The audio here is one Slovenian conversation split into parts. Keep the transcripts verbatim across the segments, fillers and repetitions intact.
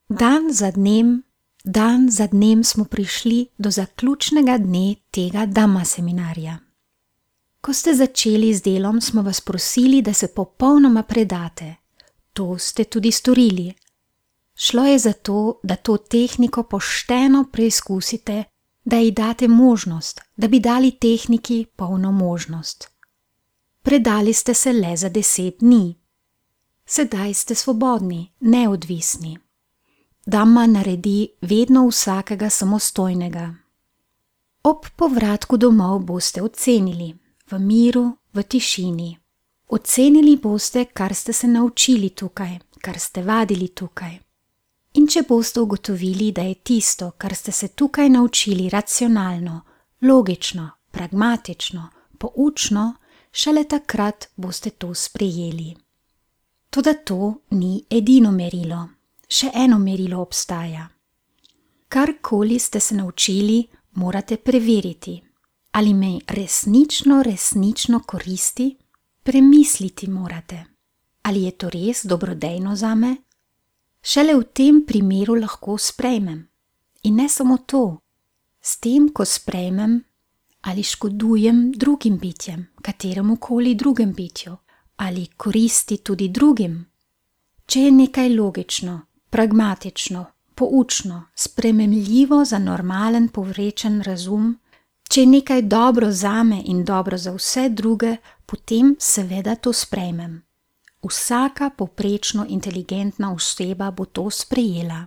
Dan za dnem, dan za dnem smo prišli do zaključnega dne tega Dhamma seminarja. Ko ste začeli z delom, smo vas prosili, da se popolnoma predate. To ste tudi storili. Šlo je za to, da to tehniko pošteno preizkusite, da ji date možnost, da bi dali tehniki polno možnost. Predali ste se le za deset dni. Sedaj ste svobodni, neodvisni. Dhamma naredi vedno vsakega samostojnega. Ob povratku domov boste ocenili, v miru, v tišini. Ocenili boste, kar ste se naučili tukaj, kar ste vadili tukaj. In če boste ugotovili, da je tisto, kar ste se tukaj naučili racionalno, logično, pragmatično, poučno, šele takrat boste to sprejeli. Toda to ni edino merilo. Še eno merilo obstaja. Karkoli ste se naučili, morate preveriti. Ali me resnično, resnično koristi? Premisliti morate. Ali je to res dobrodejno zame? Šele v tem primeru lahko sprejmem. In ne samo to. S tem, ko sprejmem, ali škodujem drugim bitjem, kateremukoli drugem bitju, ali koristi tudi drugim. Če je nekaj logično, pragmatično, poučno, sprejemljivo za normalen, povrečen razum, če je nekaj dobro zame in dobro za vse druge, potem seveda to sprejmem. Vsaka povprečno inteligentna oseba bo to sprejela.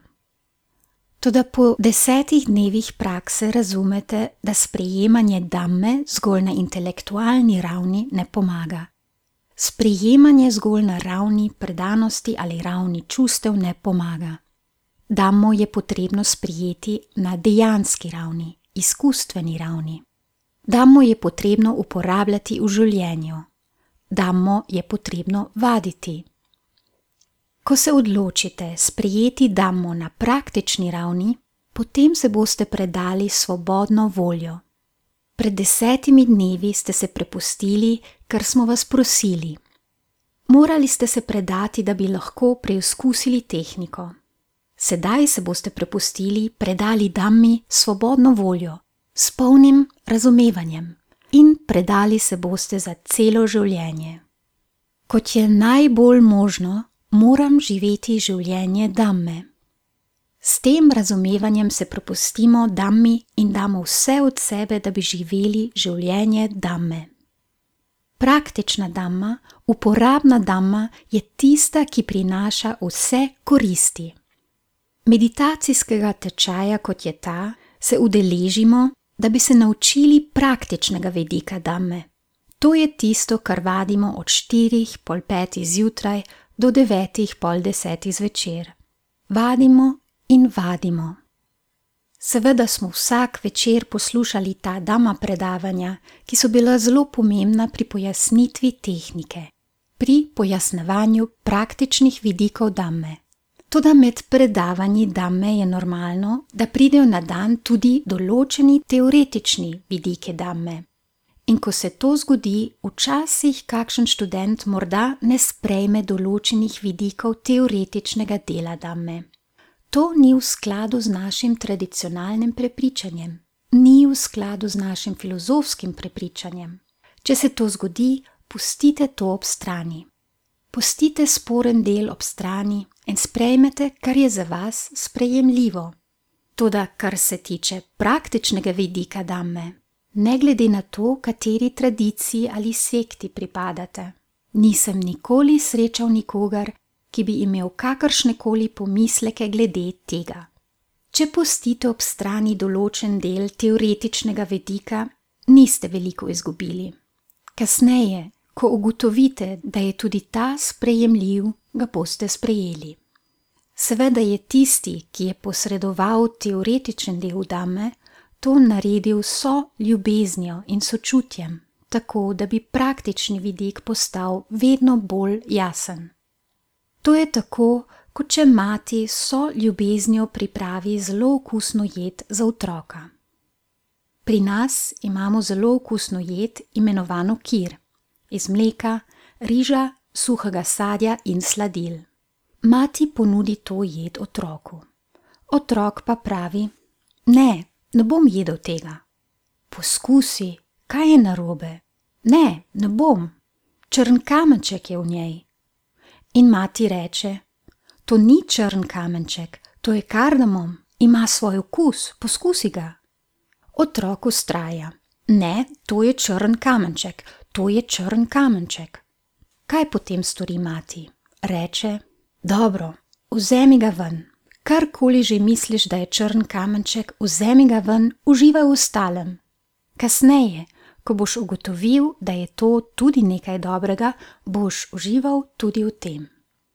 Toda po desetih dnevih prakse razumete, da sprejemanje Dhamme zgolj na intelektualni ravni ne pomaga. Sprejemanje zgolj na ravni predanosti ali ravni čustev ne pomaga. Dhammo je potrebno sprejeti na dejanski ravni, izkustveni ravni. Dhammo je potrebno uporabljati v življenju. Dhammo je potrebno vaditi. Ko se odločite sprejeti Dhammo na praktični ravni, potem se boste predali svobodno voljo. Pred desetimi dnevi ste se prepustili, ker smo vas prosili. Morali ste se predati, da bi lahko preizkusili tehniko. Sedaj se boste prepustili, predali Dhammi svobodno voljo, s polnim razumevanjem in predali se boste za celo življenje. Kot je najbolj možno, moram živeti življenje Dhamme. S tem razumevanjem se prepustimo Dhammi in damo vse od sebe, da bi živeli življenje Dhamme. Praktična Dhamma, uporabna Dhamma je tista, ki prinaša vse koristi. Meditacijskega tečaja, kot je ta, se udeležimo, da bi se naučili praktičnega vidika Dhamme. To je tisto, kar vadimo od štirih pol petih zjutraj do devetih pol desetih zvečer. Vadimo in vadimo. Seveda smo vsak večer poslušali ta Dhamma predavanja, ki so bila zelo pomembna pri pojasnitvi tehnike, pri pojasnevanju praktičnih vidikov Dhamme. Toda med predavanji Dhamme je normalno, da pridejo na dan tudi določeni teoretični vidiki Dhamme. In ko se to zgodi, včasih kakšen študent morda ne sprejme določenih vidikov teoretičnega dela Dhamme. To ni v skladu z našim tradicionalnim prepričanjem, ni v skladu z našim filozofskim prepričanjem. Če se to zgodi, pustite to ob strani. Pustite sporen del ob strani in sprejmete, kar je za vas sprejemljivo. Toda, kar se tiče praktičnega vidika Dhamme, ne glede na to, kateri tradiciji ali sekti pripadate, nisem nikoli srečal nikogar, ki bi imel kakršnekoli pomisleke glede tega. Če pustite ob strani določen del teoretičnega vidika, niste veliko izgubili. Kasneje, ko ugotovite, da je tudi ta sprejemljiv, ga boste sprejeli. Seveda je tisti, ki je posredoval teoretičen del Dhamme, to naredil so ljubeznijo in sočutjem, tako da bi praktični vidik postal vedno bolj jasen. To je tako, kot če mati so ljubeznijo pripravi zelo okusno jed za otroka. Pri nas imamo zelo okusno jed imenovano kir, iz mleka, riža, suhega sadja in sladil. Mati ponudi to jed otroku. Otrok pa pravi: ne, ne bom jedel tega. Poskusi, kaj je narobe? Ne, ne bom. Črn kamenček je v njej. In mati reče: to ni črn kamenček, to je kardamom, ima svoj okus, poskusi ga. Otrok vztraja: ne, to je črn kamenček, to je črn kamenček. Kaj potem stori mati? Reče: dobro, vzemi ga ven. Karkoli že misliš, da je črn kamenček, vzemi ga ven, uživaj v ostalem. Kasneje, ko boš ugotovil, da je to tudi nekaj dobrega, boš užival tudi v tem.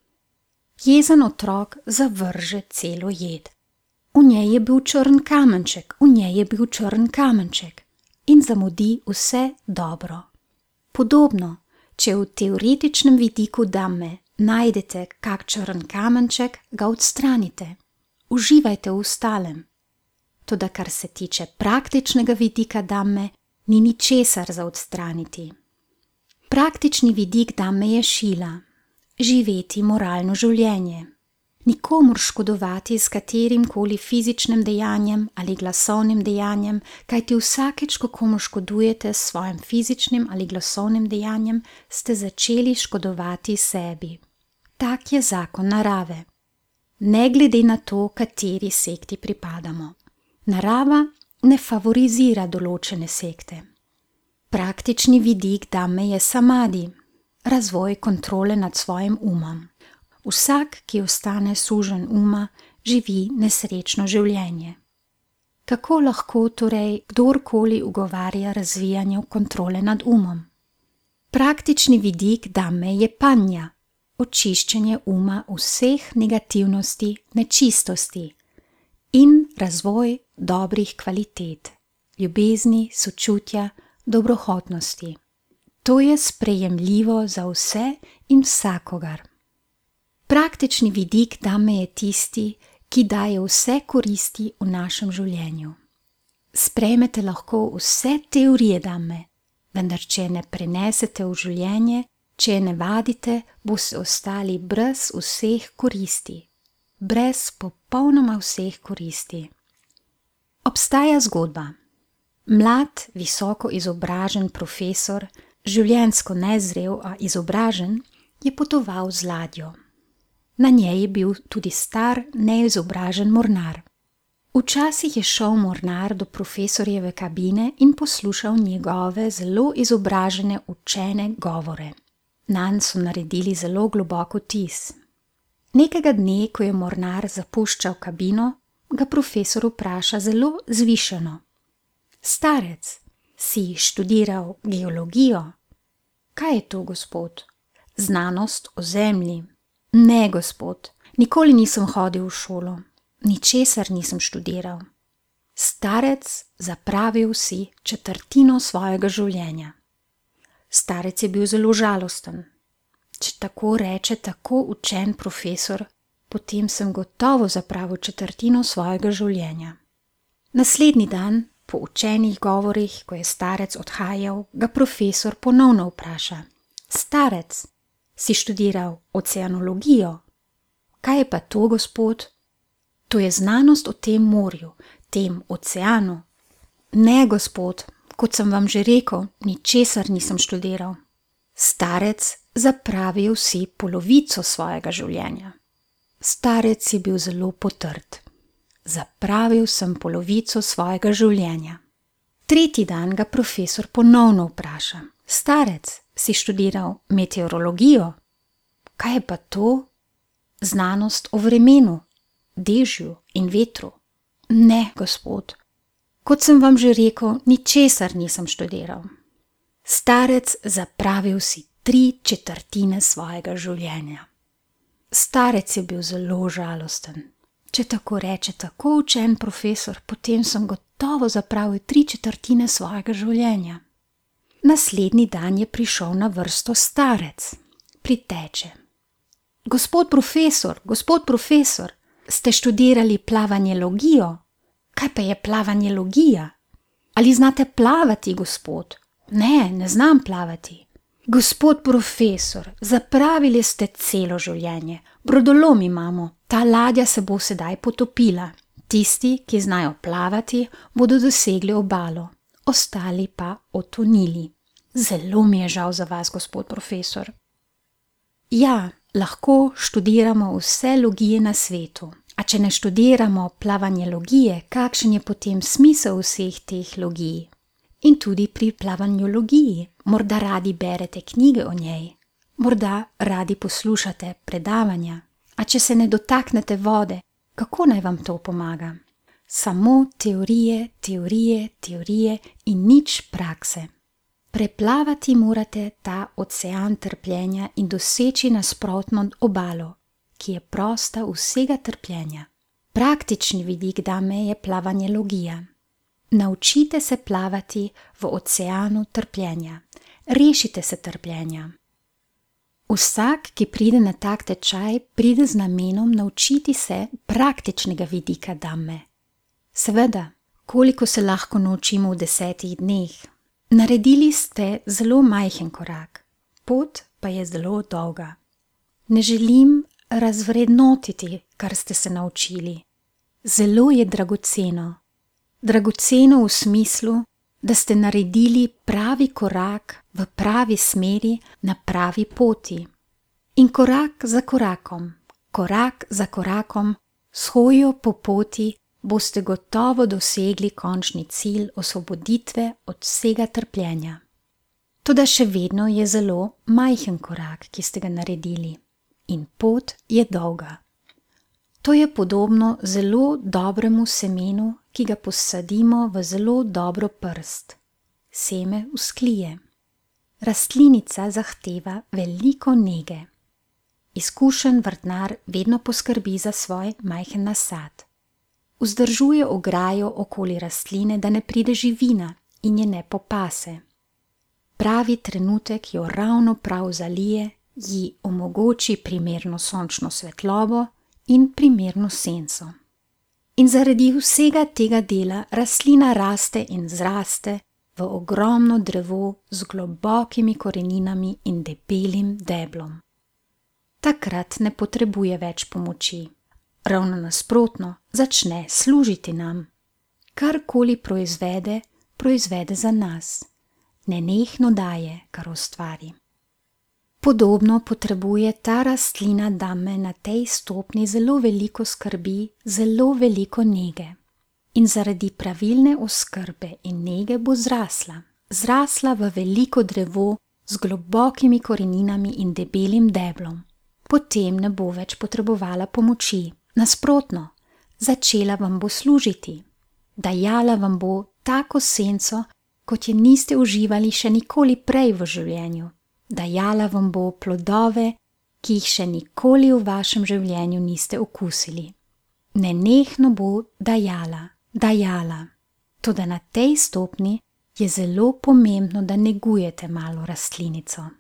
Jezen otrok zavrže celo jed. V njej je bil črn kamenček, v njej je bil črn kamenček in zamudi vse dobro. Podobno, če v teoretičnem vidiku Dhamme najdete kak črn kamenček, ga odstranite. Uživajte v ostalem. Toda kar se tiče praktičnega vidika Dhamme, ni ničesar za odstraniti. Praktični vidik Dhamme je šila, živeti moralno življenje. Nikomur škodovati s katerimkoli fizičnim dejanjem ali glasovnim dejanjem, kajti vsakeč, ko komu škodujete s svojim fizičnim ali glasovnim dejanjem, ste začeli škodovati sebi. Tak je zakon narave. Ne glede na to, kateri sekti pripadamo. Narava ne favorizira določene sekte. Praktični vidik Dhamme je samadi, razvoj kontrole nad svojim umom. Vsak, ki ostane suženj uma, živi nesrečno življenje. Kako lahko torej kdorkoli ugovarja razvijanju kontrole nad umom? Praktični vidik Dhamme je panja, očiščenje uma vseh negativnosti, nečistosti in razvoj dobrih kvalitet, ljubezni, sočutja, dobrohotnosti. To je sprejemljivo za vse in vsakogar. Praktični vidik Dhamme je tisti, ki daje vse koristi v našem življenju. Sprejmete lahko vse teorije Dhamme, vendar če je ne prenesete v življenje, če je ne vadite, boste ostali brez vseh koristi. Brez popolnoma vseh koristi. Obstaja zgodba. Mlad, visoko izobražen profesor, življenjsko nezrel, a izobražen, je potoval z ladjo. Na njej je bil tudi star, neizobražen mornar. Včasih je šel mornar do profesorjeve kabine in poslušal njegove zelo izobražene učene govore. Nanj so naredili zelo globok vtis. Nekega dne, ko je mornar zapuščal kabino, ga profesor vpraša zelo zvišeno: starec, si študiral geologijo? Kaj je to, gospod? Znanost o zemlji. Ne, gospod, nikoli nisem hodil v šolo, ničesar nisem študiral. Starec, zapravil si četrtino svojega življenja. Starec je bil zelo žalosten. Če tako reče tako učen profesor, potem sem gotovo zapravil četrtino svojega življenja. Naslednji dan, po učenih govorih, ko je starec odhajal, ga profesor ponovno vpraša: starec, si študiral oceanologijo? Kaj je pa to, gospod? To je znanost o tem morju, tem oceanu. Ne, gospod, kot sem vam že rekel, ničesar nisem študiral. Starec, zapravil si polovico svojega življenja. Starec je bil zelo potrt. Zapravil sem polovico svojega življenja. Tretji dan ga profesor ponovno vpraša: starec, si študiral meteorologijo? Kaj je pa to? Znanost o vremenu, dežju in vetru. Ne, gospod, kot sem vam že rekel, ničesar nisem študiral. Starec, zapravil si tri četrtine svojega življenja. Starec je bil zelo žalosten. Če tako reče tako učen profesor, potem sem gotovo zapravil tri četrtine svojega življenja. Naslednji dan je prišel na vrsto starec. Priteče: gospod profesor, gospod profesor, ste študirali plavanjelogijo? Kaj pa je plavanjelogija? Ali znate plavati, gospod? Ne, ne znam plavati. Gospod profesor, zapravili ste celo življenje. Brodolom imamo, ta ladja se bo sedaj potopila. Tisti, ki znajo plavati, bodo dosegli obalo, ostali pa otonili. Zelo mi je žal za vas, gospod profesor. Ja, lahko študiramo vse logije na svetu, a če ne študiramo plavanje logije, kakšen je potem smisel vseh teh logij? In tudi pri plavanju logiji, morda radi berete knjige o njej, morda radi poslušate predavanja, a če se ne dotaknete vode, kako naj vam to pomaga? Samo teorije, teorije, teorije in nič prakse. Preplavati morate ta ocean trpljenja in doseči nasprotno obalo, ki je prosta vsega trpljenja. Praktični vidik dame je plavanje logija. Naučite se plavati v oceanu trpljenja. Rešite se trpljenja. Vsak, ki pride na tak tečaj, pride z namenom naučiti se praktičnega vidika dame. Seveda, koliko se lahko naučimo v desetih dneh? Naredili ste zelo majhen korak, pot pa je zelo dolga. Ne želim razvrednotiti, kar ste se naučili. Zelo je dragoceno. Dragoceno v smislu, da ste naredili pravi korak v pravi smeri na pravi poti. In korak za korakom, korak za korakom, s hojo po poti, boste gotovo dosegli končni cilj osvoboditve od vsega trpljenja. Toda še vedno je zelo majhen korak, ki ste ga naredili, in pot je dolga. To je podobno zelo dobremu semenu, ki ga posadimo v zelo dobro prst. Seme vzklije. Rastlinica zahteva veliko nege. Izkušen vrtnar vedno poskrbi za svoj majhen nasad. Vzdržuje ograjo okoli rastline, da ne pride živina in je ne popase. Pravi trenutek jo ravno prav zalije, ji omogoči primerno sončno svetlobo in primerno senco. In zaradi vsega tega dela rastlina raste in zraste v ogromno drevo z globokimi koreninami in debelim deblom. Takrat ne potrebuje več pomoči. Ravno nasprotno, začne služiti nam. Karkoli proizvede, proizvede za nas. Nenehno daje, kar ustvari. Podobno potrebuje ta rastlina dame na tej stopni zelo veliko skrbi, zelo veliko nege. In zaradi pravilne oskrbe in nege bo zrasla. Zrasla v veliko drevo z globokimi koreninami in debelim deblom. Potem ne bo več potrebovala pomoči. Nasprotno, začela vam bo služiti. Dajala vam bo tako senco, kot je niste uživali še nikoli prej v življenju. Dajala vam bo plodove, ki jih še nikoli v vašem življenju niste okusili. Nenehno bo dajala, dajala. Toda na tej stopni je zelo pomembno, da negujete malo rastlinico.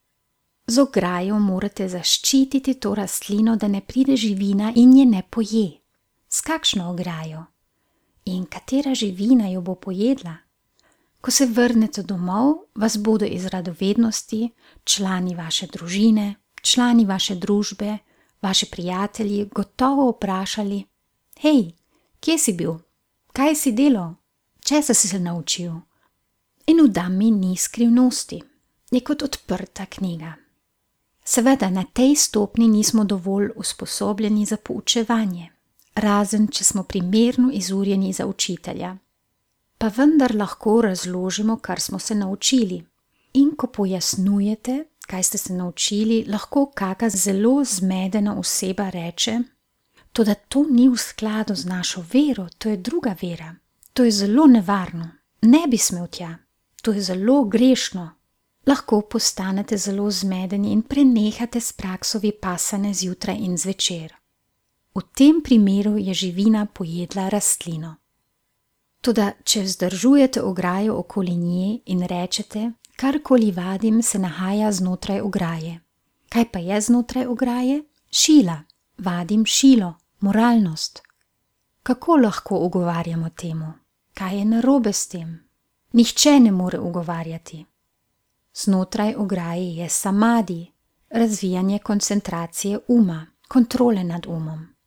Z ograjo morate zaščititi to rastlino, da ne pride živina in je ne poje. S kakšno ograjo? In katera živina jo bo pojedla? Ko se vrnete domov, vas bodo iz radovednosti člani vaše družine, člani vaše družbe, vaši prijatelji gotovo vprašali: Hej, kje si bil? Kaj si delal? Česa si se naučil? In v dami ni skrivnosti, je kot odprta knjiga. Seveda na tej stopni nismo dovolj usposobljeni za poučevanje, razen če smo primerno izurjeni za učitelja. Pa vendar lahko razložimo, kar smo se naučili. In ko pojasnjujete, kaj ste se naučili, lahko kaka zelo zmedena oseba reče: Toda to ni v skladu z našo vero, to je druga vera. To je zelo nevarno, ne bi smel tja, to je zelo grešno. Lahko postanete zelo zmedeni in prenehate s prakso vipasane zjutraj in zvečer. V tem primeru je živina pojedla rastlino. Toda, če vzdržujete ograjo okoli nje in rečete: Karkoli vadim, se nahaja znotraj ograje. Kaj pa je znotraj ograje? Šila. Vadim šilo, moralnost. Kako lahko ugovarjamo temu? Kaj je narobe s tem? Nihče ne more ugovarjati. Znotraj ograje je samadi, razvijanje koncentracije uma, kontrole nad umom.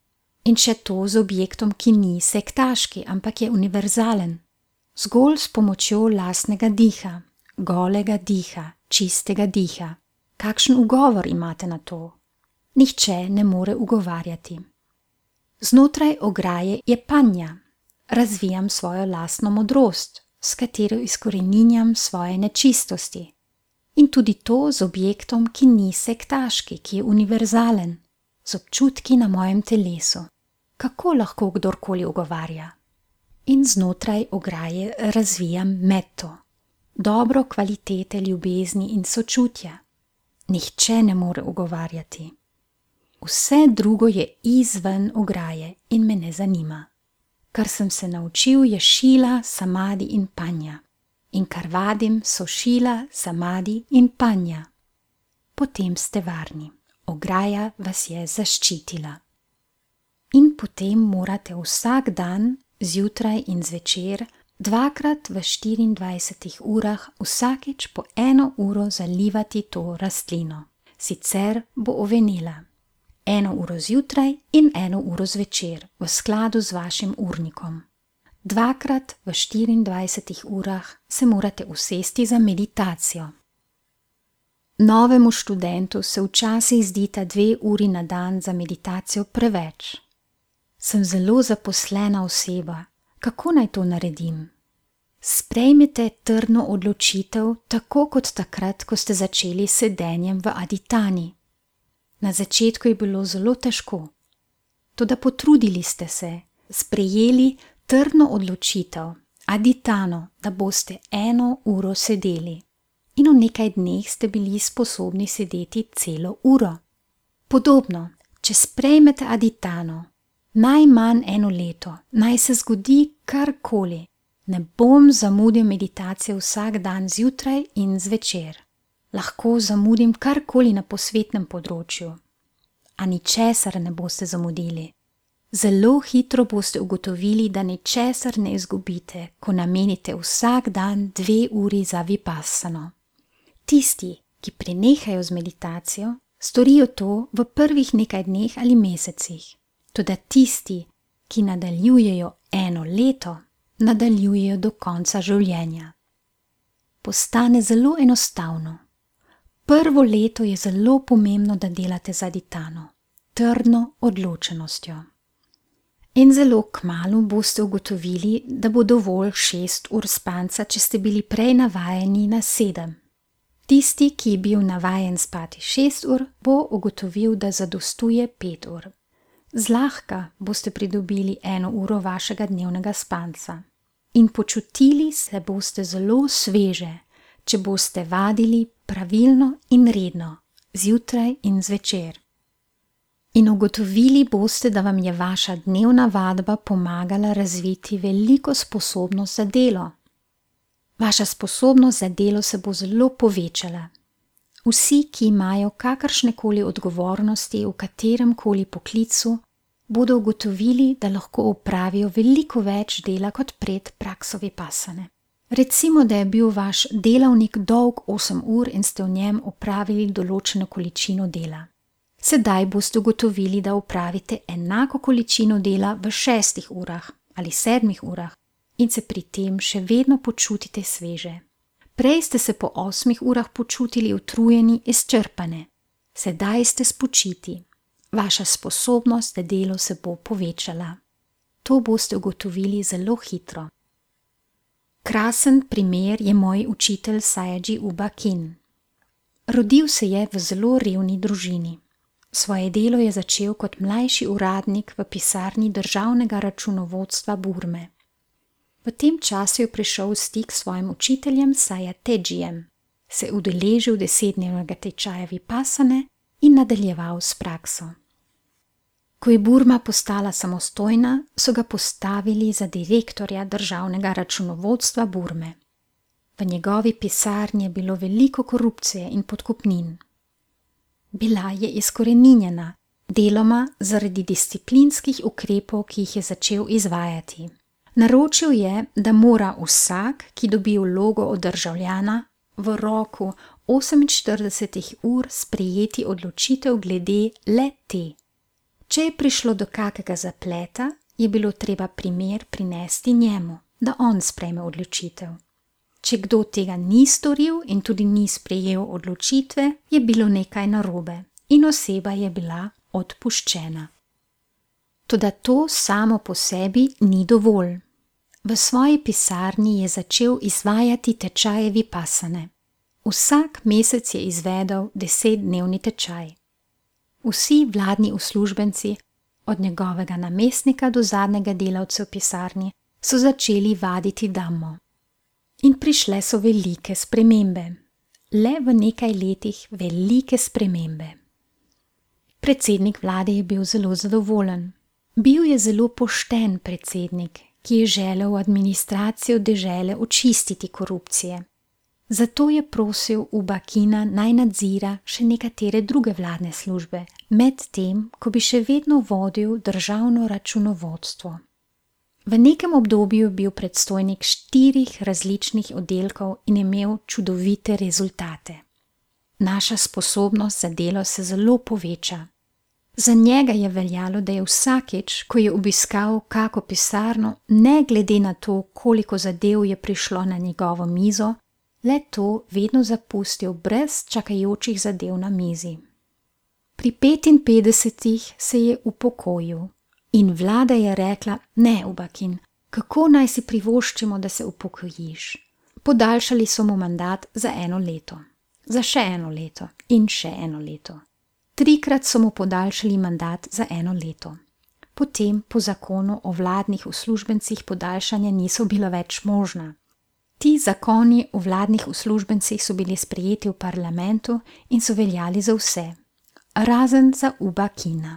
In še to z objektom, ki ni sektaški, ampak je univerzalen. Zgolj s pomočjo lastnega diha, golega diha, čistega diha. Kakšen ugovor imate na to? Nihče ne more ugovarjati. Znotraj ograje je panja. Razvijam svojo lastno modrost, s katero izkoreninjam svoje nečistosti. In tudi to z objektom, ki ni sektaški, ki je univerzalen, z občutki na mojem telesu. Kako lahko kdorkoli ugovarja? In znotraj ograje razvijam meto, dobro kvalitete ljubezni in sočutja. Nihče ne more ugovarjati. Vse drugo je izven ograje in me ne zanima. Kar sem se naučil, je šila, samadi in panja. In kar vadim, so šila, samadi in panja. Potem ste varni. Ograja vas je zaščitila. In potem morate vsak dan, zjutraj in zvečer, dvakrat v štiriindvajsetih urah vsakič po eno uro zalivati to rastlino. Sicer bo ovenela. Eno uro zjutraj in eno uro zvečer, v skladu z vašim urnikom. Dvakrat v štiriindvajsetih urah se morate usesti za meditacijo. Novemu študentu se včasih zdita dve uri na dan za meditacijo preveč. Sem zelo zaposlena oseba, kako naj to naredim? Sprejmite trdno odločitev, tako kot takrat, ko ste začeli s sedenjem v aditani. Na začetku je bilo zelo težko, toda potrudili ste se, sprejeli trdno odločitev, aditano, da boste eno uro sedeli. In v nekaj dneh ste bili sposobni sedeti celo uro. Podobno, če sprejmete aditano, najmanj eno leto, naj se zgodi karkoli, ne bom zamudil meditacije vsak dan zjutraj in zvečer. Lahko zamudim karkoli na posvetnem področju, a ničesar ne boste zamudili. Zelo hitro boste ugotovili, da ničesar ne izgubite, ko namenite vsak dan dve uri za vipassano. Tisti, ki prenehajo z meditacijo, storijo to v prvih nekaj dneh ali mesecih. Toda tisti, ki nadaljujejo eno leto, nadaljujejo do konca življenja. Postane zelo enostavno. Prvo leto je zelo pomembno, da delate z aditano, trdno odločenostjo. In zelo kmalu boste ugotovili, da bo dovolj šest ur spanca, če ste bili prej navajeni na sedem. Tisti, ki je bil navajen spati šest ur, bo ugotovil, da zadostuje pet ur. Zlahka boste pridobili eno uro vašega dnevnega spanca. In počutili se boste zelo sveže, če boste vadili pravilno in redno, zjutraj in zvečer. In ugotovili boste, da vam je vaša dnevna vadba pomagala razviti veliko sposobnost za delo. Vaša sposobnost za delo se bo zelo povečala. Vsi, ki imajo kakršnekoli odgovornosti v kateremkoli poklicu, bodo ugotovili, da lahko opravijo veliko več dela kot pred prakso vipassane. Recimo, da je bil vaš delavnik dolg osem ur in ste v njem opravili določeno količino dela. Sedaj boste ugotovili, da opravite enako količino dela v šestih urah ali sedmih urah in se pri tem še vedno počutite sveže. Prej ste se po osmih urah počutili utrujeni, izčrpane. Sedaj ste spočiti. Vaša sposobnost za delo se bo povečala. To boste ugotovili zelo hitro. Krasen primer je moj učitelj Sayagyi Uba Khin. Rodil se je v zelo revni družini. Svoje delo je začel kot mlajši uradnik v pisarni državnega računovodstva Burme. V tem času je prišel v stik s svojim učiteljem Sayatejijem, se udeležil desetdnevnega tečaja vipassane in nadaljeval s prakso. Ko je Burma postala samostojna, so ga postavili za direktorja državnega računovodstva Burme. V njegovi pisarni je bilo veliko korupcije in podkupnin. Bila je izkoreninjena, deloma zaradi disciplinskih ukrepov, ki jih je začel izvajati. Naročil je, da mora vsak, ki dobi vlogo od državljana, v roku oseminštiridesetih ur sprejeti odločitev glede le te. Če je prišlo do kakega zapleta, je bilo treba primer prinesti njemu, da on sprejme odločitev. Če kdo tega ni storil in tudi ni sprejel odločitve, je bilo nekaj narobe in oseba je bila odpuščena. Toda to samo po sebi ni dovolj. V svoji pisarni je začel izvajati tečaje vipassane. Vsak mesec je izvedel desetdnevni tečaj. Vsi vladni uslužbenci, od njegovega namestnika do zadnjega delavca v pisarni, so začeli vaditi Dhammo. In prišle so velike spremembe. Le v nekaj letih velike spremembe. Predsednik vlade je bil zelo zadovoljen. Bil je zelo pošten predsednik, ki je želel administracijo dežele očistiti korupcije. Zato je prosil Uba Kina naj nadzira še nekatere druge vladne službe, medtem ko bi še vedno vodil državno računovodstvo. V nekem obdobju je bil predstojnik štirih različnih oddelkov in imel čudovite rezultate. Naša sposobnost za delo se zelo poveča. Za njega je veljalo, da je vsakič, ko je obiskal kako pisarno, ne glede na to, koliko zadev je prišlo na njegovo mizo, le to vedno zapustil brez čakajočih zadev na mizi. Pri petinpetdesetih se je upokojil in vlada je rekla: ne, Uba Kin, kako naj si privoščimo, da se upokojiš? Podaljšali so mu mandat za eno leto, za še eno leto in še eno leto. Trikrat so mu podaljšali mandat za eno leto. Potem po zakonu o vladnih uslužbencih podaljšanja niso bila več možna. Ti zakoni o vladnih uslužbencih so bili sprejeti v parlamentu in so veljali za vse, razen za Uba Kina.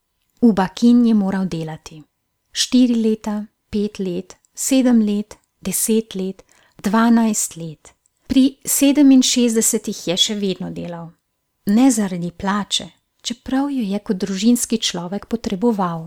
Uba Kin je moral delati. Štiri leta, pet let, sedem let, deset let, dvanajst let. Pri sedeminšestdesetih je še vedno delal. Ne zaradi plače, čeprav jo je kot družinski človek potreboval.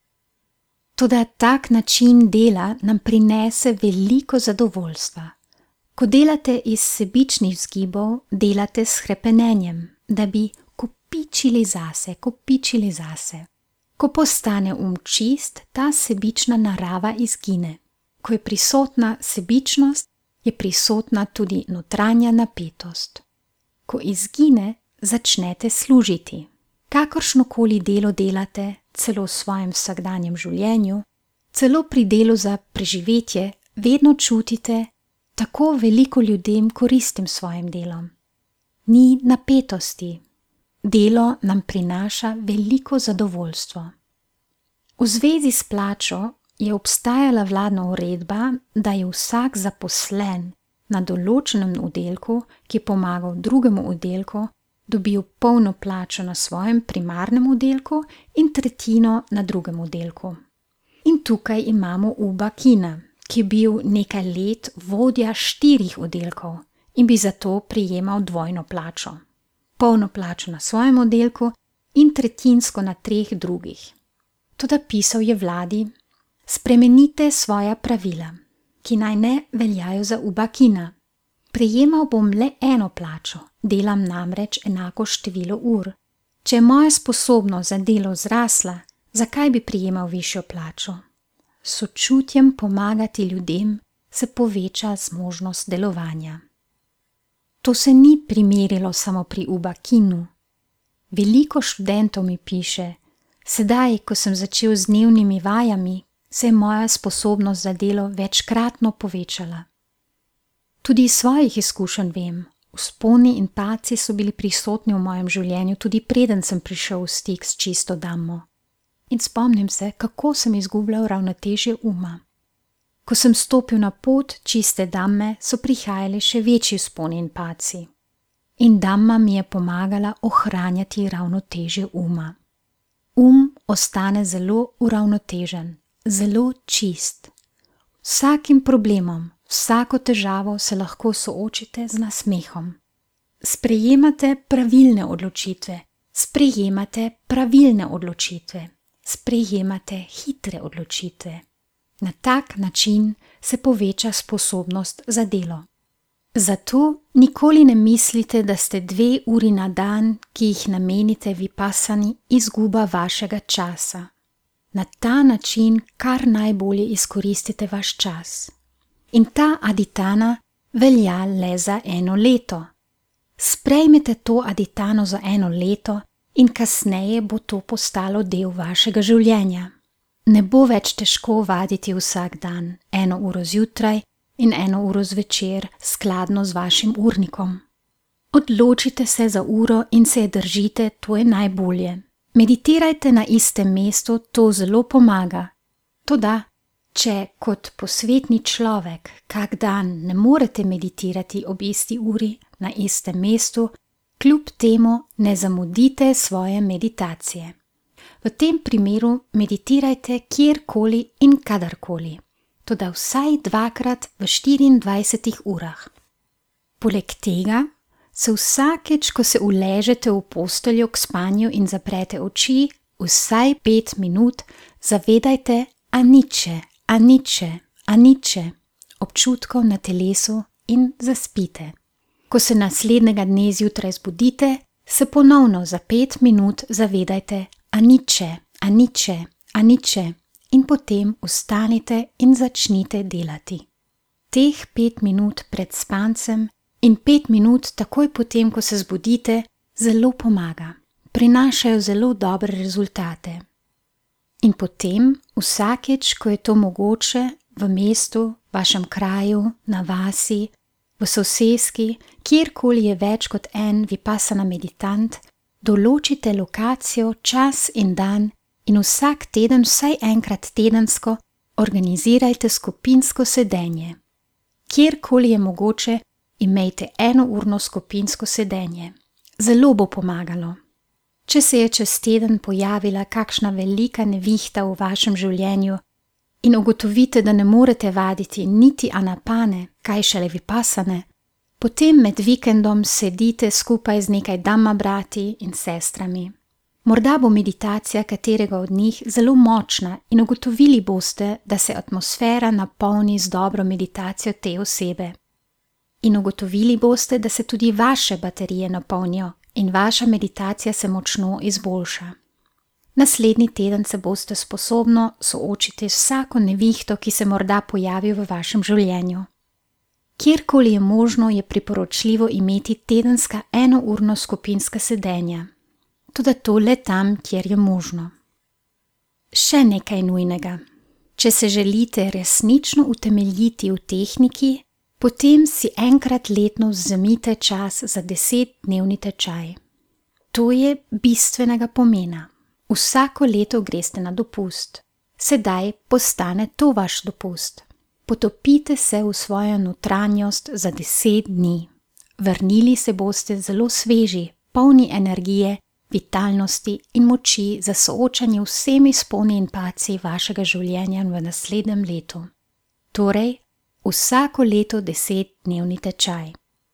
Toda tak način dela nam prinese veliko zadovoljstva. Ko delate iz sebičnih vzgibov, delate s hrepenenjem, da bi kopičili zase, kopičili zase. Ko postane um čist, ta sebična narava izgine. Ko je prisotna sebičnost, je prisotna tudi notranja napetost. Ko izgine, začnete služiti. Kakršnokoli delo delate, celo v svojem vsakdanjem življenju, celo pri delu za preživetje, vedno čutite, tako veliko ljudem koristim svojim delom. Ni napetosti. Delo nam prinaša veliko zadovoljstvo. V zvezi s plačo je obstajala vladna uredba, da je vsak zaposlen na določenem oddelku, ki je pomagal drugemu oddelku, dobil polno plačo na svojem primarnem oddelku in tretjino na drugem oddelku. In tukaj imamo Uba Kina, ki je bil nekaj let vodja štirih oddelkov in bi zato prejemal dvojno plačo. Polno plačo na svojem oddelku in tretjinsko na treh drugih. Toda pisal je vladi: spremenite svoja pravila, ki naj ne veljajo za Uba Kina. Prejemal bom le eno plačo, delam namreč enako število ur. Če je moja sposobnost za delo zrasla, zakaj bi prejemal višjo plačo? S sočutjem pomagati ljudem se poveča zmožnost delovanja. To se ni primerilo samo pri Uba Kinu. Veliko študentov mi piše: sedaj, ko sem začel z dnevnimi vajami, se je moja sposobnost za delo večkratno povečala. Tudi iz svojih izkušenj vem, vzponi in padci so bili prisotni v mojem življenju, tudi preden sem prišel v stik s čisto Dhammo. In spomnim se, kako sem izgubljal ravnotežje uma. Ko sem stopil na pot čiste Dhamme, so prihajali še večji vzponi in padci. In Dhamma mi je pomagala ohranjati ravnotežje uma. Um ostane zelo uravnotežen, zelo čist. Vsakim problemom, vsako težavo se lahko soočite z nasmehom. Sprejemate pravilne odločitve, sprejemate pravilne odločitve, sprejemate hitre odločitve. Na tak način se poveča sposobnost za delo. Zato nikoli ne mislite, da ste dve uri na dan, ki jih namenite vipassani, izguba vašega časa. Na ta način kar najbolje izkoristite vaš čas. In ta aditana velja le za eno leto. Sprejmete to aditano za eno leto in kasneje bo to postalo del vašega življenja. Ne bo več težko vaditi vsak dan, eno uro zjutraj in eno uro zvečer, skladno z vašim urnikom. Odločite se za uro in se je držite, to je najbolje. Meditirajte na istem mestu, to zelo pomaga. Toda, če kot posvetni človek kak dan ne morete meditirati ob isti uri na istem mestu, kljub temu ne zamudite svoje meditacije. V tem primeru meditirajte kjerkoli in kadarkoli, toda vsaj dvakrat v štiriindvajsetih urah. Poleg tega se vsakeč, ko se uležete v posteljo k spanju in zaprete oči, vsaj pet minut zavedajte aniče, aniče, aniče, občutkov na telesu in zaspite. Ko se naslednjega dne zjutraj zbudite, se ponovno za pet minut zavedajte aniče, aniče, aniče in potem vstanite in začnite delati. Teh pet minut pred spancem in pet minut takoj potem, ko se zbudite, zelo pomaga. Prinašajo zelo dobre rezultate. In potem, vsakeč, ko je to mogoče, v mestu, vašem kraju, na vasi, v soseski, kjerkoli je več kot en vipassana meditant, določite lokacijo, čas in dan in vsak teden, vsaj enkrat tedensko, organizirajte skupinsko sedenje. Kjerkoli je mogoče, imejte enourno skupinsko sedenje. Zelo bo pomagalo. Če se je čez teden pojavila kakšna velika nevihta v vašem življenju in ugotovite, da ne morete vaditi niti anapane, kaj šele vipassane, potem med vikendom sedite skupaj z nekaj dhamma brati in sestrami. Morda bo meditacija katerega od njih zelo močna in ugotovili boste, da se atmosfera napolni z dobro meditacijo te osebe. In ugotovili boste, da se tudi vaše baterije napolnijo in vaša meditacija se močno izboljša. Naslednji teden se boste sposobno soočiti s vsako nevihto, ki se morda pojavi v vašem življenju. Kjerkoli je možno, je priporočljivo imeti tedenska enourno skupinska sedenja. Toda to le tam, kjer je možno. Še nekaj nujnega. Če se želite resnično utemeljiti v tehniki, potem si enkrat letno vzemite čas za desetdnevni tečaj. To je bistvenega pomena. Vsako leto greste na dopust. Sedaj postane to vaš dopust. Potopite se v svojo notranjost za deset dni. Vrnili se boste zelo sveži, polni energije, vitalnosti in moči za soočanje vsemi sponi in padci vašega življenja v naslednjem letu. Torej, vsako leto desetdnevni tečaj.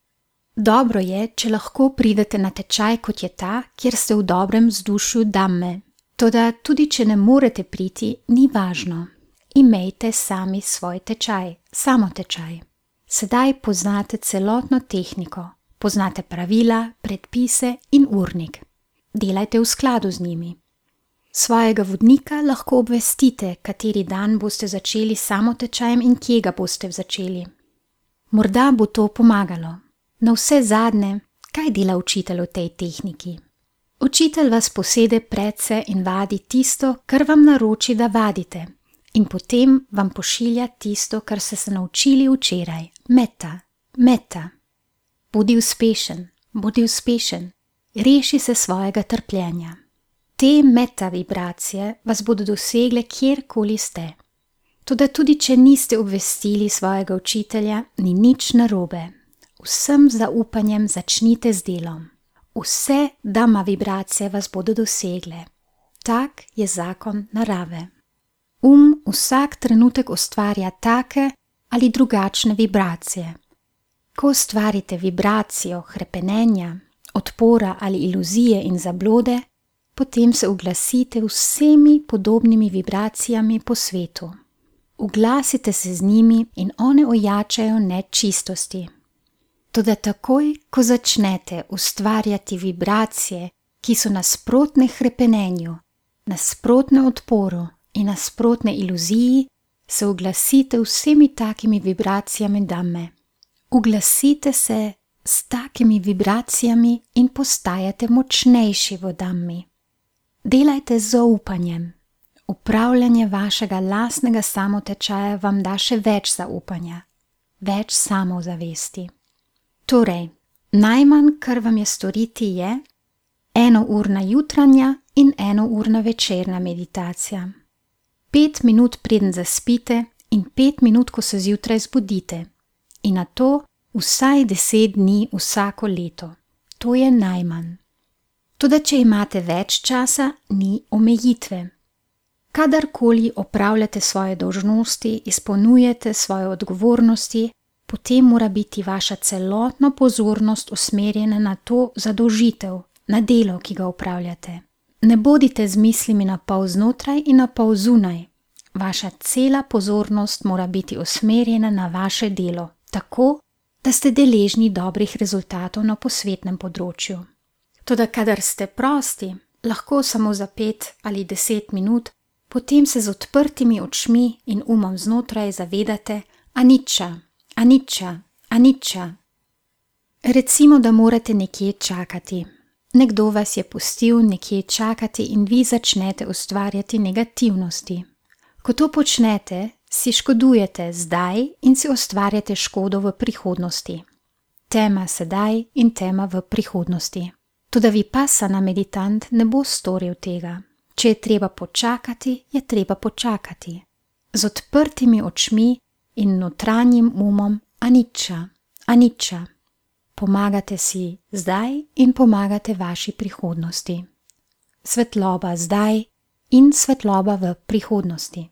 Dobro je, če lahko pridete na tečaj, kot je ta, kjer ste v dobrem vzdušju dhamme. Toda tudi, če ne morete priti, ni važno. Imejte sami svoj tečaj, samo tečaj. Sedaj poznate celotno tehniko, poznate pravila, predpise in urnik. Delajte v skladu z njimi. Svojega vodnika lahko obvestite, kateri dan boste začeli samo tečajem in kje ga boste začeli. Morda bo to pomagalo. Na vse zadnje, kaj dela učitelj v tej tehniki? Učitelj vas posede predse in vadi tisto, kar vam naroči, da vadite, in potem vam pošilja tisto, kar ste se naučili včeraj. Metta, metta. Bodi uspešen, bodi uspešen, reši se svojega trpljenja. Te metta vibracije vas bodo dosegle kjerkoli ste. Toda tudi, če niste obvestili svojega učitelja, ni nič narobe. Vsem zaupanjem začnite z delom. Vse dhamma vibracije vas bodo dosegle. Tak je zakon narave. Um vsak trenutek ustvarja take ali drugačne vibracije. Ko ustvarite vibracijo hrepenenja, odpora ali iluzije in zablode, potem se oglasite vsemi podobnimi vibracijami po svetu. Oglasite se z njimi in one ojačajo nečistosti. Toda takoj, ko začnete ustvarjati vibracije, ki so nasprotne hrepenenju, nasprotne odporu in nasprotne iluziji, se oglasite vsemi takimi vibracijami Dhamme. Oglasite se s takimi vibracijami in postajate močnejši v Dhammi. Delajte z zaupanjem. Upravljanje vašega lastnega samotečaja vam da še več zaupanja, več samozavesti. Torej, najmanj, kar vam je storiti, je enourna jutranja in enourna večerna meditacija. Pet minut preden zaspite in pet minut, ko se zjutraj zbudite. In na to vsaj deset dni vsako leto. To je najmanj. Toda če imate več časa, ni omejitve. Kadarkoli opravljate svoje dolžnosti, izpolnjujete svoje odgovornosti, potem mora biti vaša celotna pozornost usmerjena na to zadolžitev, na delo, ki ga opravljate. Ne bodite z mislimi na pol znotraj in na pol zunaj. Vaša cela pozornost mora biti usmerjena na vaše delo, tako, da ste deležni dobrih rezultatov na posvetnem področju. Toda kadar ste prosti, lahko samo za pet ali deset minut, potem se z odprtimi očmi in umom znotraj zavedate anicca, anicca, anicca. Recimo, da morate nekje čakati. Nekdo vas je pustil nekje čakati in vi začnete ustvarjati negativnosti. Ko to počnete, si škodujete zdaj in si ustvarjate škodo v prihodnosti. Tema sedaj in tema v prihodnosti. Toda vipassana meditant ne bo storil tega. Če je treba počakati, je treba počakati. Z odprtimi očmi in notranjim umom anicca, anicca. Pomagate si zdaj in pomagate vaši prihodnosti. Svetloba zdaj in svetloba v prihodnosti.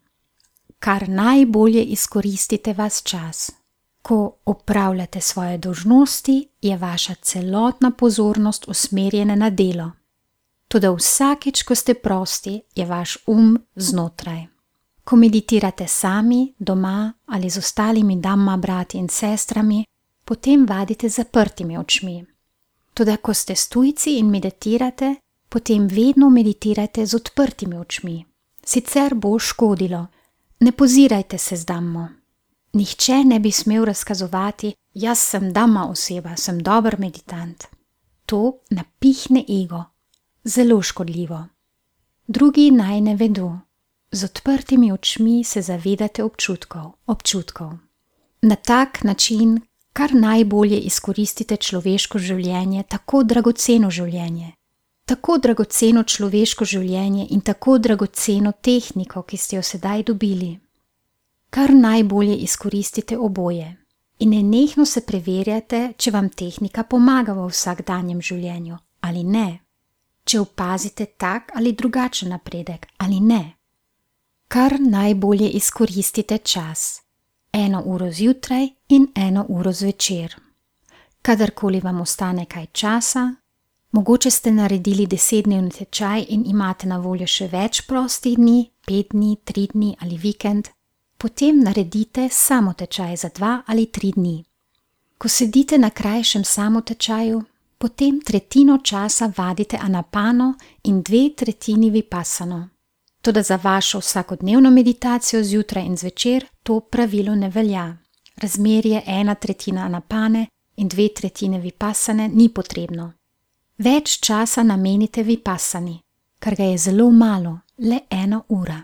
Kar najbolje izkoristite vas čas. Ko opravljate svoje dolžnosti, je vaša celotna pozornost usmerjena na delo. Toda vsakič, ko ste prosti, je vaš um znotraj. Ko meditirate sami, doma ali z ostalimi Dhamma brati in sestrami, potem vadite z zaprtimi očmi. Toda ko ste stujci in meditirate, potem vedno meditirajte z odprtimi očmi. Sicer bo škodilo. Ne pozirajte se z Dhammo. Nihče ne bi smel razkazovati, jaz sem Dhamma oseba, sem dober meditant. To napihne ego. Zelo škodljivo. Drugi naj ne vedo. Z odprtimi očmi se zavedate občutkov, občutkov. Na tak način kar najbolje izkoristite človeško življenje, tako dragoceno življenje. Tako dragoceno človeško življenje in tako dragoceno tehniko, ki ste jo sedaj dobili. Kar najbolje izkoristite oboje in nenehno se preverjate, če vam tehnika pomaga v vsakdanjem življenju ali ne. Če opazite tak ali drugačen napredek ali ne. Kar najbolje izkoristite čas. Eno uro zjutraj in eno uro zvečer. Kadarkoli vam ostane kaj časa, mogoče ste naredili desetdnevni tečaj in imate na voljo še več prostih dni, pet dni, tri dni ali vikend, potem naredite samotečaj za dva ali tri dni. Ko sedite na krajšem samotečaju, potem tretjino časa vadite anapano in dve tretjini vipassano. Toda za vašo vsakodnevno meditacijo zjutraj in zvečer to pravilo ne velja. Razmerje ena tretjina anapane in dve tretjine vipassane ni potrebno. Več časa namenite vipassani, kar ga je zelo malo, le ena ura.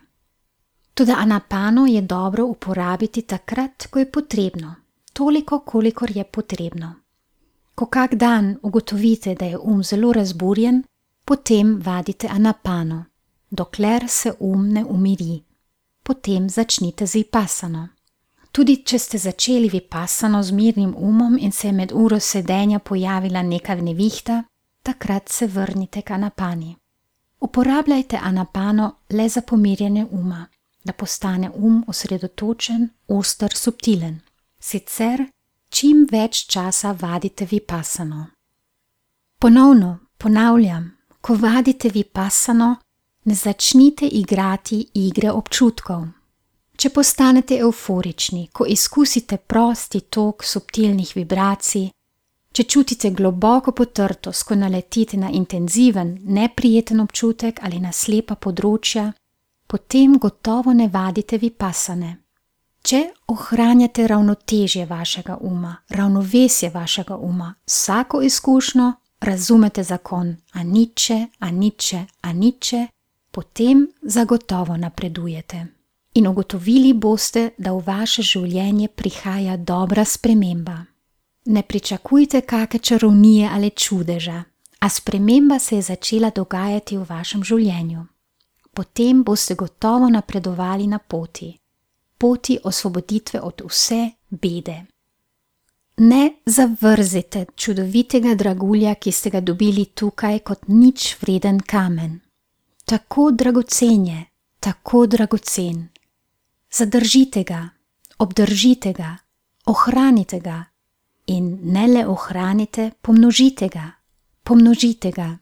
Toda anapano je dobro uporabiti takrat, ko je potrebno, toliko, kolikor je potrebno. Ko kak dan ugotovite, da je um zelo razburjen, potem vadite anapano, dokler se um ne umiri. Potem začnite z vipassano. Tudi če ste začeli vipassano z mirnim umom in se je med uro sedenja pojavila neka nevihta, takrat se vrnite k anapani. Uporabljajte anapano le za pomirjanje uma, da postane um osredotočen, oster, subtilen. Sicer čim več časa vadite vipassano. Ponovno ponavljam, ko vadite vipassano, ne začnite igrati igre občutkov. Če postanete evforični, ko izkusite prosti tok subtilnih vibracij, Če čutite globoko potrtost, ko naletite na intenziven, neprijeten občutek ali na slepa področja, potem gotovo ne vadite vipassane. Če ohranjate ravnotežje vašega uma, ravnovesje vašega uma, vsako izkušnjo, razumete zakon aniče, aniče, aniče, potem zagotovo napredujete. In ugotovili boste, da v vaše življenje prihaja dobra sprememba. Ne pričakujte kake čarovnije ali čudeža, a sprememba se je začela dogajati v vašem življenju. Potem boste gotovo napredovali na poti, poti osvoboditve od vse bede. Ne zavrzite čudovitega dragulja, ki ste ga dobili tukaj kot nič vreden kamen. Tako dragocen je, tako dragocen. Zadržite ga, obdržite ga, ohranite ga in ne le ohranite, pomnožite ga, pomnožite ga.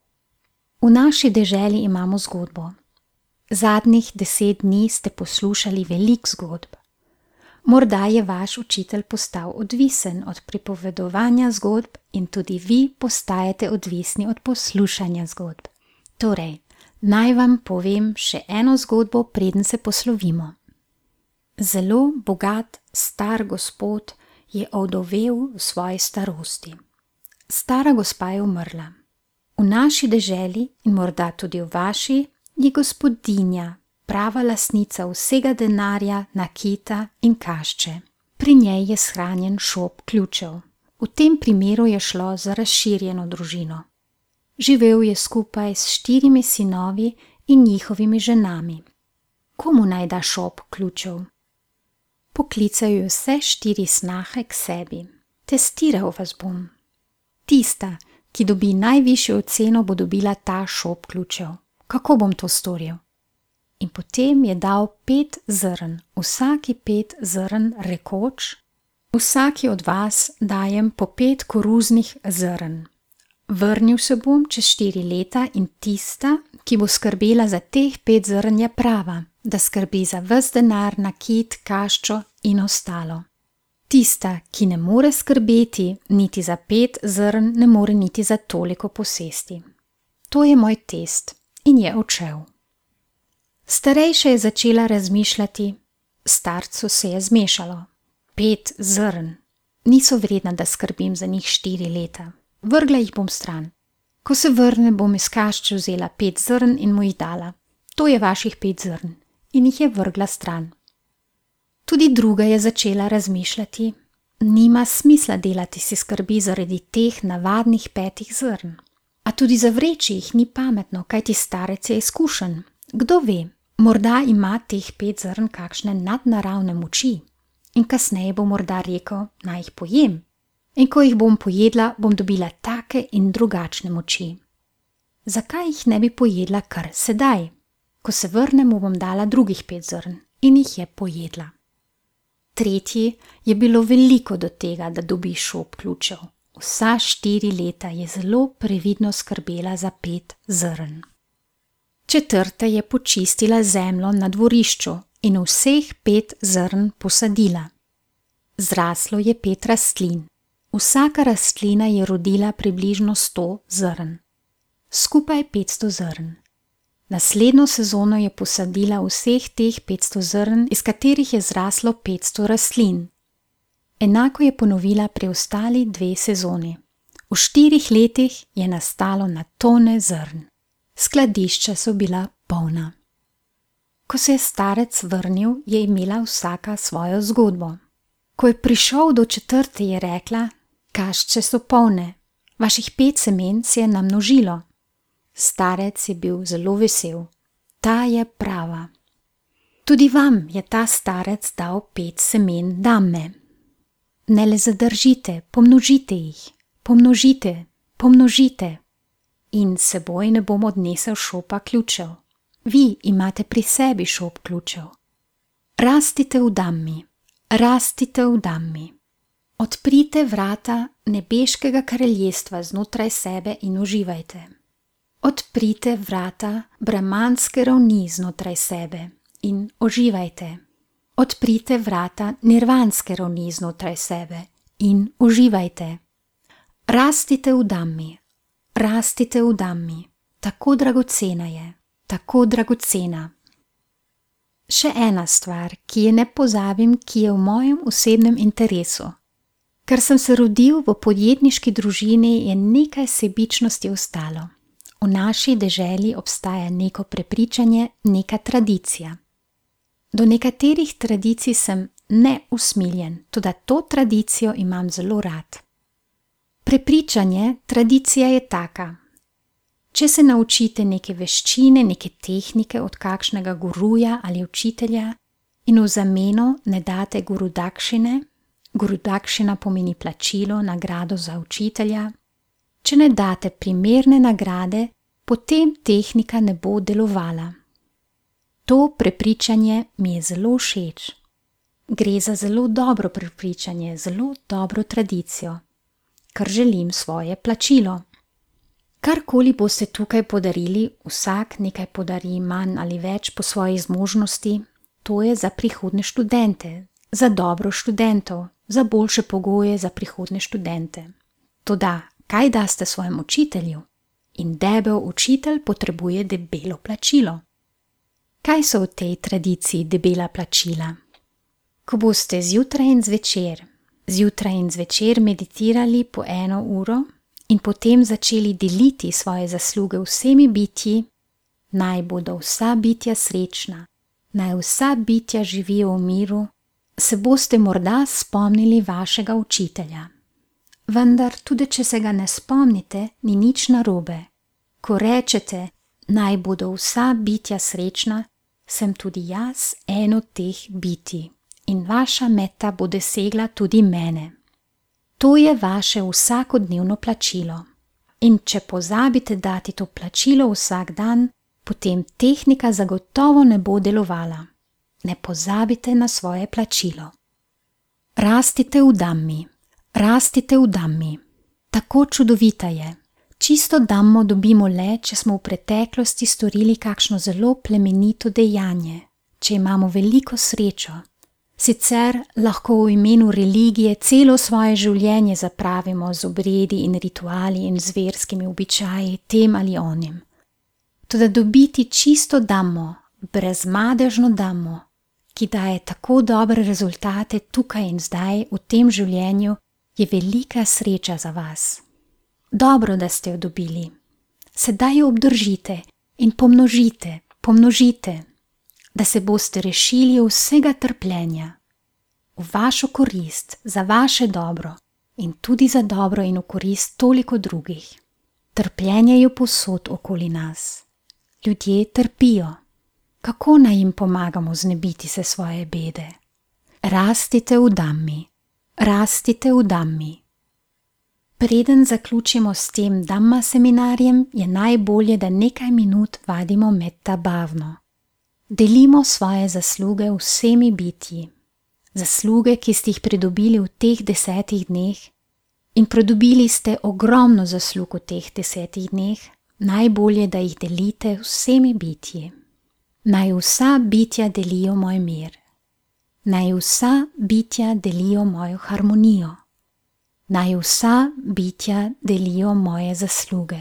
V naši deželi imamo zgodbo. Zadnjih deset dni ste poslušali veliko zgodb. Morda je vaš učitelj postal odvisen od pripovedovanja zgodb in tudi vi postajate odvisni od poslušanja zgodb. Torej, naj vam povem še eno zgodbo, preden se poslovimo. Zelo bogat, star gospod je ovdovel v svoji starosti. Stara gospa je umrla. V naši deželi in morda tudi v vaši je gospodinja, prava lastnica vsega denarja, nakita in kašče. Pri njej je shranjen šop ključev. V tem primeru je šlo za razširjeno družino. Živel je skupaj s štirimi sinovi in njihovimi ženami. Komu naj da šop ključev? Poklical je vse štiri snahe k sebi. Testiral vas bom. Tista, ki dobi najvišjo oceno, bo dobila ta šop ključev. Kako bom to storil? In potem je dal pet zrn, vsaki pet zrn rekoč, vsaki od vas dajem po pet koruznih zrn. Vrnil se bom čez štiri leta in tista, ki bo skrbela za teh pet zrn, je prava, da skrbi za ves denar, nakit, kaščo in ostalo. Tista, ki ne more skrbeti niti za pet zrn, ne more niti za toliko posesti. To je moj test in je odšel. Starejša je začela razmišljati, starcu se je zmešalo. Pet zrn, niso vredna, da skrbim za njih štiri leta. Vrgla jih bom stran. Ko se vrne, bom iz kašče vzela pet zrn in mu jih dala. To je vaših pet zrn. In jih je vrgla stran. Tudi druga je začela razmišljati, nima smisla delati si skrbi zaradi teh navadnih petih zrn. A tudi zavreči jih ni pametno, kajti starec je izkušen. Kdo ve, morda ima teh pet zrn kakšne nadnaravne moči. In kasneje bo morda rekel, naj jih pojem. In ko jih bom pojedla, bom dobila take in drugačne moči. Zakaj jih ne bi pojedla kar sedaj? Ko se vrnem, mu bom dala drugih pet zrn in jih je pojedla. Tretji je bilo veliko do tega, da dobi šop ključev. Vsa štiri leta je zelo previdno skrbela za pet zrn. Četrta je počistila zemljo na dvorišču in vseh pet zrn posadila. Zraslo je pet rastlin. Vsaka rastlina je rodila približno sto zrn. Skupaj petsto zrn. Naslednjo sezono je posadila vseh teh petsto zrn, iz katerih je zraslo petsto rastlin. Enako je ponovila preostali dve sezoni. V štirih letih je nastalo na tone zrn. Skladišča so bila polna. Ko se je starec vrnil, je imela vsaka svojo zgodbo. Ko je prišel do četrte, je rekla, kašče so polne, vaših pet semen se je namnožilo. Starec je bil zelo vesel. Ta je prava. Tudi vam je ta starec dal pet semen dame. Ne le zadržite, pomnožite jih, pomnožite, pomnožite. In seboj ne bom odnesel šopa ključev. Vi imate pri sebi šop ključev. Rastite v dammi, rastite v dammi. Odprite vrata nebeškega kraljestva znotraj sebe in uživajte. Odprite vrata brahmanske ravni znotraj sebe in uživajte. Odprite vrata nirvanske ravni znotraj sebe in uživajte. Rastite v Dhammi, rastite v Dhammi, tako dragocena je, tako dragocena. Še ena stvar, ki je ne pozabim, ki je v mojem osebnem interesu. Ker sem se rodil v podjetniški družini, je nekaj sebičnosti ostalo. V naši deželi obstaja neko prepričanje, neka tradicija. Do nekaterih tradicij sem neusmiljen, toda to tradicijo imam zelo rad. Prepričanje, tradicija je taka. Če se naučite neke veščine, neke tehnike od kakšnega guruja ali učitelja in v zameno ne date gurudakšine, gurudakšina pomeni plačilo, nagrado za učitelja, če ne date primerne nagrade, potem tehnika ne bo delovala. To prepričanje mi je zelo všeč. Gre za zelo dobro prepričanje, zelo dobro tradicijo, ker želim svoje plačilo. Karkoli boste tukaj podarili, vsak nekaj podari manj ali več po svoji zmožnosti, to je za prihodne študente, za dobro študentov, za boljše pogoje za prihodne študente. Toda, kaj daste svojemu učitelju? In debel učitelj potrebuje debelo plačilo. Kaj so v tej tradiciji debela plačila? Ko boste zjutraj in zvečer, zjutraj in zvečer meditirali po eno uro in potem začeli deliti svoje zasluge vsemi bitji, naj bodo vsa bitja srečna, naj vsa bitja živijo v miru, se boste morda spomnili vašega učitelja. Vendar tudi če se ga ne spomnite, ni nič narobe. Ko rečete, naj bodo vsa bitja srečna, sem tudi jaz eno teh bitij in vaša meta bo dosegla tudi mene. To je vaše vsakodnevno plačilo. In če pozabite dati to plačilo vsak dan, potem tehnika zagotovo ne bo delovala. Ne pozabite na svoje plačilo. Rastite v Dhammi, rastite v Dhammi. Tako čudovita je. Čisto Dhammo dobimo le, če smo v preteklosti storili kakšno zelo plemenito dejanje, če imamo veliko srečo. Sicer lahko v imenu religije celo svoje življenje zapravimo z obredi in rituali in zverskimi običaji, tem ali onim. Toda dobiti čisto Dhammo, brezmadežno Dhammo, ki daje tako dobre rezultate tukaj in zdaj v tem življenju, je velika sreča za vas. Dobro, da ste jo dobili. Sedaj jo obdržite in pomnožite, pomnožite, da se boste rešili vsega trpljenja, v vašo korist, za vaše dobro in tudi za dobro in v korist toliko drugih. Trpljenje je povsod okoli nas. Ljudje trpijo. Kako naj jim pomagamo znebiti se svoje bede? Rastite v Dhammi, rastite v Dhammi. Preden zaključimo s tem Dhamma seminarjem, je najbolje, da nekaj minut vadimo metta bhavno. Delimo svoje zasluge vsemi bitji. Zasluge, ki ste jih pridobili v teh desetih dneh, in pridobili ste ogromno zaslug v teh desetih dneh, najbolje, da jih delite vsemi bitji. Naj vsa bitja delijo moj mir. Naj vsa bitja delijo mojo harmonijo. Naj vsa bitja delijo moje zasluge.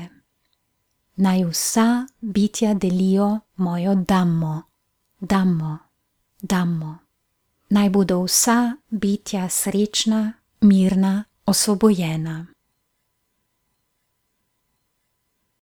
Naj vsa bitja delijo mojo Dhammo. Dhammo, Dhammo. Naj bodo vsa bitja srečna, mirna, osvobojena.